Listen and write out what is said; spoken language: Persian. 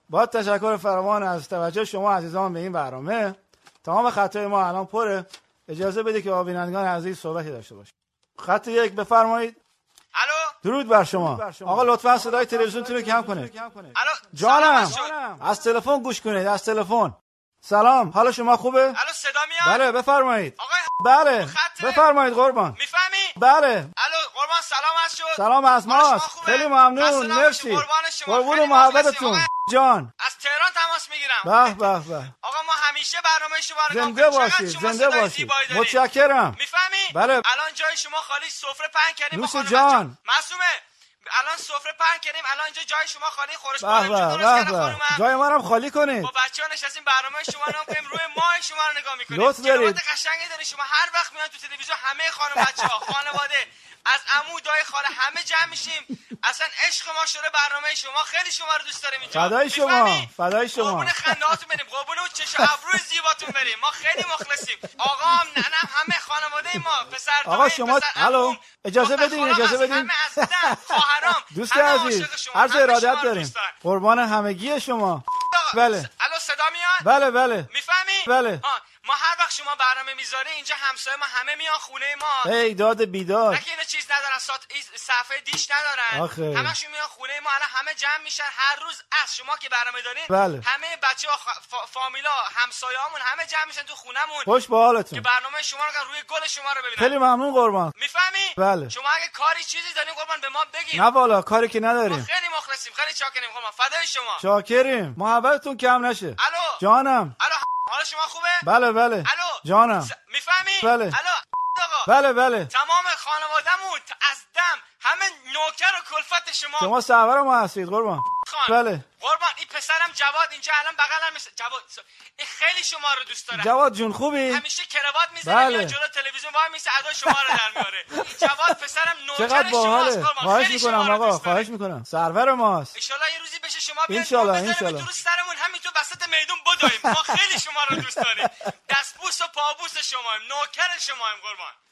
با تشکر فراوان از توجه شما عزیزان به این برنامه. تمام خطای ما الان پره. اجازه بده که با بینندگان عزیز صحبتی داشته باشیم. خط 1 بفرمایید. الو. درود بر شما. آقا لطفا صدای تلویزیونتون رو کم کنید. الو. جانم. از تلفن گوش کنید، از تلفن. سلام، حال شما خوبه؟ الو صدا میاد؟ بله بفرمایید. آقای بله بفرمایید قربان. میفهمی؟ بله. الو قربان سلام از شد. سلام از ماست. خیلی ممنون، مرسی. قربون محبتتون. جان. از تهران تماس میگیرم. به. آقا ما همیشه برنامه شما رو زنده باشید، زنده باشید. متشکرم. میفهمی؟ بله. الان جای شما خالی، سفره پهن کردیم. نوش جان. معصومه الان سفره پهن کردیم، الان اینجا جای شما خالی، خورش بارم جای منم خالی کنید. با بچه‌ها نشستیم برنامه شما رو کنیم، روی ماه شما رو نگاه می‌کنیم. لطف دارید. قشنگی دارید شما، هر وقت میاد تو تلویزیون همه خانم بچه‌ها خانواده از عمو دای خاله همه جمع میشیم. اصلا عشق ما شده برنامه شما، خیلی شما رو دوست داریم اینجا. فدای شما. قربون خندهاتون بریم، قربون اون چش و ابروی زیباتون بریم. ما خیلی مخلصیم. آقا هم ننم همه خانواده ما، پسر آقا شما الو اجازه بدین خواهرام دوست عزیز عرض ارادت داریم. قربان همگی شما. بله. الو صدا میاد؟ بله. میفهمی؟ بله. ما هر وقت شما برنامه میذاری اینجا همسایه ما همه میان خونه ما. ای داد بیداد. نه که اینا چیز ندارن، صفحه دیش ندارن. همشون میان خونه ما، الان همه جمع میشن هر روز از شما که برنامه دارین. بله. همه بچه‌ها فامیلا همسایه‌هامون همه جمع میشن تو خونمون. خوش به حالتون. که برنامه شما رو روی گل شما رو ببینن. خیلی ممنون قربان. میفهمی؟ بله. شما اگه کاری چیزی دارین قربان به ما بگین. نه والا کاری که نداریم. خیلی مخلصیم، خیلی چاکریم قربان، فدای شما. چاکریم. محبتتون کم نشه. الو. جانم. الو حال شما خوبه؟ بله. الو. جانم. میفهمی؟ بله. الو آقا. بله. تمام خانواده‌مون از دم همه نوکر و کلفت شما سرور ما هستید قربان. بله. قربان این پسرم جواد اینجا الان بغلم جواد، این خیلی شما رو دوست داره. جواد جون خوبی؟ همیشه کراوات میزنه میاد جلو تلویزیون وای میسه ادا شما رو در میاره. این جواد پسرم نوکر شماست قربان. خواهش میکنم آقا، خواهش میکنم. سرور ماست. ان شاءالله یه روزی بشه شما بیاید. ان شاءالله. تو سرمون همینطور وسط میدون بدویم. ما خیلی شما رو دوست داریم. دستبوس و پابوس شمایم، نوکر شمایم قربان.